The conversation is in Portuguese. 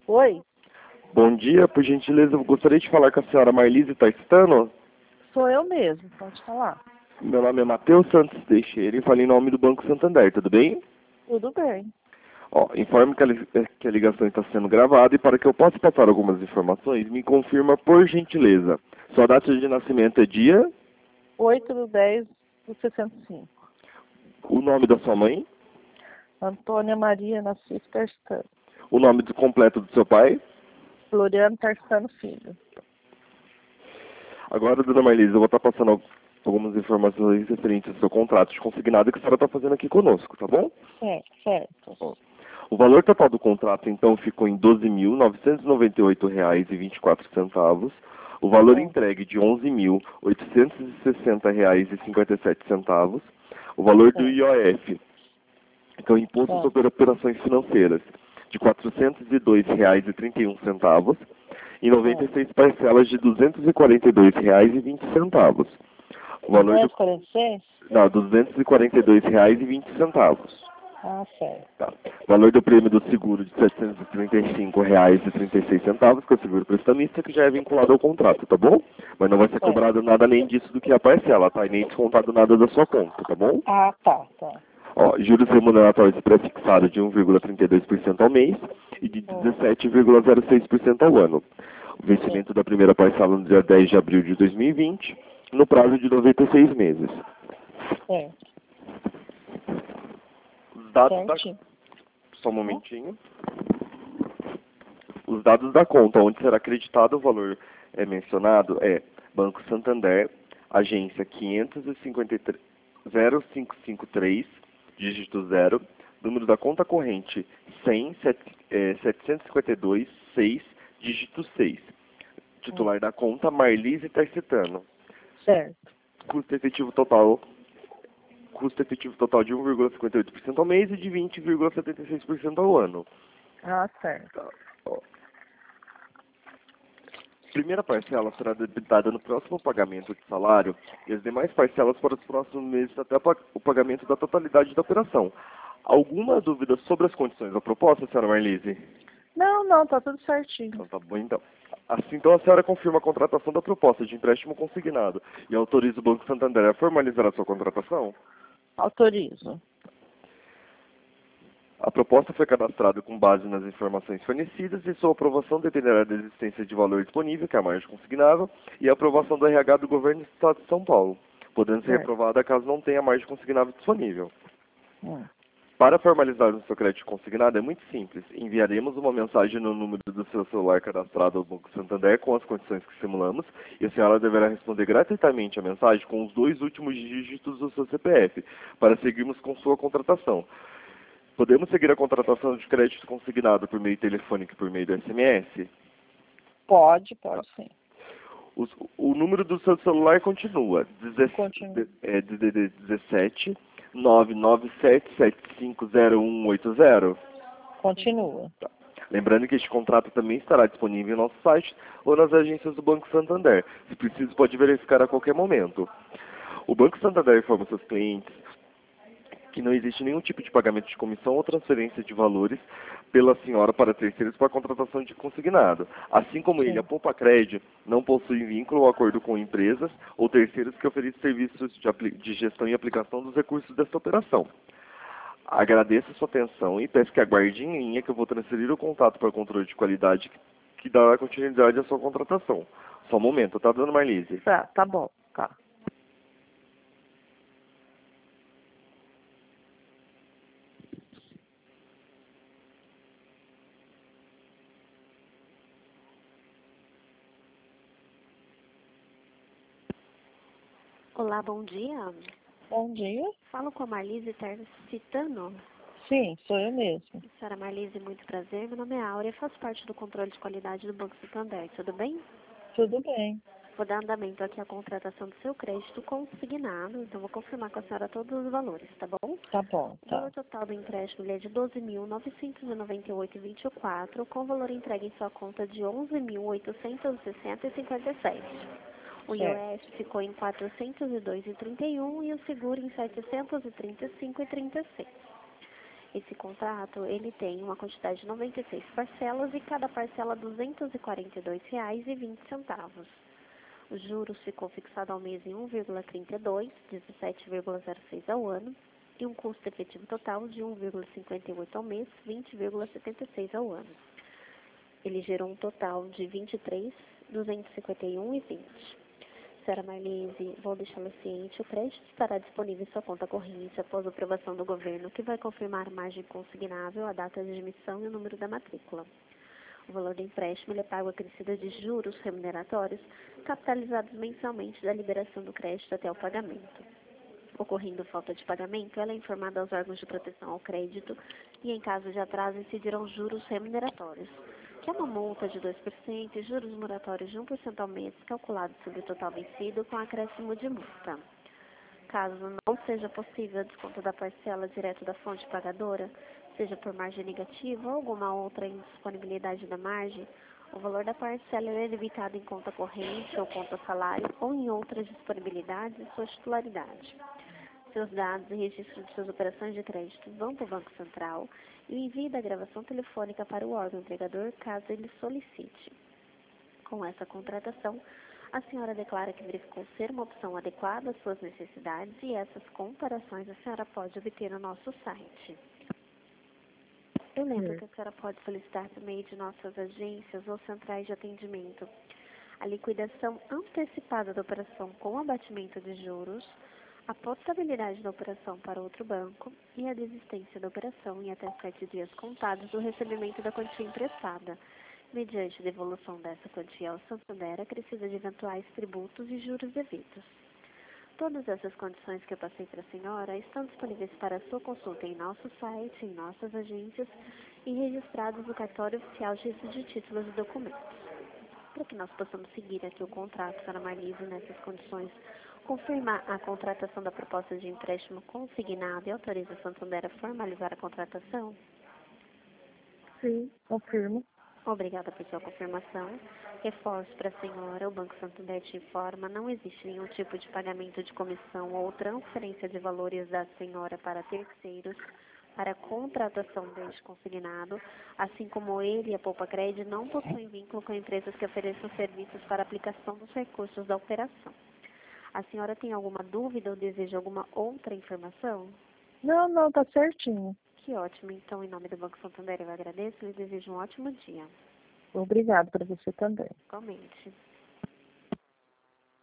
Oi, Bom dia, por gentileza, eu gostaria de falar com a senhora Marlise Taistano. sou eu mesmo, pode falar. Meu nome é Matheus Santos Teixeira e falo em nome do Banco Santander, tudo bem? Tudo bem. Ó, informe que a ligação está sendo gravada e para que eu possa passar algumas informações, me confirma por gentileza. Sua data de nascimento é dia, 8/10/65. o nome da sua mãe, Antônia Maria Nassis Tarsano. o nome completo do seu pai. Floriano Tarsano Filho. Agora, dona Marlise, eu vou estar passando algumas informações referentes ao seu contrato de consignado que a senhora está fazendo aqui conosco, tá bom? Certo. Ó, o valor total do contrato, então, ficou em R$ 12.998,24. O valor entregue de R$ 11.860,57. O valor do IOF, que é o Imposto sobre Operações Financeiras, de R$ 402,31. E 96 parcelas de R$ 242,20. O valor do... 246? Não, R$ 242,20. Ah, certo. Tá. O valor do prêmio do seguro de R$ 735,36, que é o seguro prestamista, que já é vinculado ao contrato, tá bom? Mas não vai ser cobrado nada além disso do que a parcela, tá? E nem descontado nada da sua conta, tá bom? Ah, tá. Ó, juros remuneratórios pré-fixados de 1,32% ao mês e de 17,06% ao ano. O vencimento da primeira parcela no dia 10 de abril de 2020, no prazo de 96 meses. Certo. Os dados da... Só um momentinho. Os dados da conta onde será acreditado o valor mencionado é Banco Santander, agência 553-0553, dígito 0, número da conta corrente 100-752-6, dígito 6. Titular da conta Marlise Tarsitano. Certo. Custo efetivo total de 1,58% ao mês e de 20,76% ao ano. Ah, certo. Tá. Ó. Primeira parcela será debitada no próximo pagamento de salário e as demais parcelas para os próximos meses até o pagamento da totalidade da operação. Alguma dúvida sobre as condições da proposta, senhora Marlise? Não, tá tudo certinho. Então tá bom, então. Assim, então, a senhora confirma a contratação da proposta de empréstimo consignado e autoriza o Banco Santander a formalizar a sua contratação? Autorizo. A proposta foi cadastrada com base nas informações fornecidas e sua aprovação dependerá da existência de valor disponível, que é a margem consignável, e a aprovação do RH do Governo do Estado de São Paulo, podendo ser reprovada caso não tenha margem consignável disponível. Para formalizar o seu crédito consignado é muito simples. Enviaremos uma mensagem no número do seu celular cadastrado ao Banco Santander com as condições que simulamos e a senhora deverá responder gratuitamente a mensagem com os 2 últimos dígitos do seu CPF para seguirmos com sua contratação. Podemos seguir a contratação de crédito consignado por meio telefônico e por meio do SMS? Pode sim. O número do seu celular continua. DDD 17 997750180. Continua. Tá. Lembrando que este contrato também estará disponível no nosso site ou nas agências do Banco Santander. Se preciso, pode verificar a qualquer momento. O Banco Santander informa seus clientes que não existe nenhum tipo de pagamento de comissão ou transferência de valores pela senhora para terceiros para a contratação de consignado. Assim como ele, a Poupa Cred não possui vínculo ou acordo com empresas ou terceiros que oferecem serviços de gestão e aplicação dos recursos desta operação. Agradeço a sua atenção e peço que aguarde em linha que eu vou transferir o contato para o controle de qualidade que dará continuidade à sua contratação. Só um momento, tá, dona Marlise? Tá bom. Tá. Olá, bom dia. Bom dia. Falo com a Marlise Tarsitano. Sim, sou eu mesmo. Senhora Marlise, muito prazer. Meu nome é Áurea, faço parte do controle de qualidade do Banco Santander. Tudo bem? Tudo bem. Vou dar andamento aqui à contratação do seu crédito consignado, então vou confirmar com a senhora todos os valores, tá bom? Tá bom, O valor total do empréstimo é de R$ 12.998,24, com valor entregue em sua conta de R$ 11.860,57. O IOF ficou em R$ 402,31 e o seguro em R$ 735,36. Esse contrato, ele tem uma quantidade de 96 parcelas e cada parcela R$ 242,20. Os juros ficou fixado ao mês em 1,32, 17,06 ao ano, e um custo efetivo total de 1,58 ao mês, 20,76 ao ano. Ele gerou um total de 23.251,20. Senhora Marlise, vou deixá-la ciente, o crédito estará disponível em sua conta corrente após a aprovação do governo, que vai confirmar a margem consignável, a data de emissão e o número da matrícula. O valor do empréstimo é pago acrescido de juros remuneratórios, capitalizados mensalmente da liberação do crédito até o pagamento. Ocorrendo falta de pagamento, ela é informada aos órgãos de proteção ao crédito e, em caso de atraso, incidirão juros remuneratórios, que é uma multa de 2% e juros moratórios de 1% ao mês, calculados sobre o total vencido, com acréscimo de multa. Caso não seja possível o desconto da parcela direto da fonte pagadora, seja por margem negativa ou alguma outra indisponibilidade da margem, o valor da parcela é debitado em conta corrente ou conta salário ou em outras disponibilidades de sua titularidade. Seus dados e registro de suas operações de crédito vão para o Banco Central e o envio da gravação telefônica para o órgão empregador, caso ele solicite. Com essa contratação, a senhora declara que verificou ser uma opção adequada às suas necessidades e essas comparações a senhora pode obter no nosso site. Eu lembro que a senhora pode solicitar por meio de nossas agências ou centrais de atendimento a liquidação antecipada da operação com abatimento de juros, a potestabilidade da operação para outro banco e a desistência da operação em até 7 dias contados do recebimento da quantia emprestada, mediante devolução dessa quantia ao Santander acrescida de eventuais tributos e juros devidos. Todas essas condições que eu passei para a senhora estão disponíveis para a sua consulta em nosso site, em nossas agências e registrados no cartório oficial de registro de títulos e documentos. Para que nós possamos seguir aqui o contrato, senhora Marlise, nessas condições, confirmar a contratação da proposta de empréstimo consignado e autoriza a Santander a formalizar a contratação? Sim, confirmo. Obrigada por sua confirmação. Reforço para a senhora, o Banco Santander te informa, não existe nenhum tipo de pagamento de comissão ou transferência de valores da senhora para terceiros para a contratação deste consignado, assim como ele e a Poupa Cred não possuem vínculo com empresas que ofereçam serviços para aplicação dos recursos da operação. A senhora tem alguma dúvida ou deseja alguma outra informação? Não, tá certinho. Que ótimo. Então, em nome do Banco Santander, eu agradeço e desejo um ótimo dia. Obrigado para você também. Igualmente.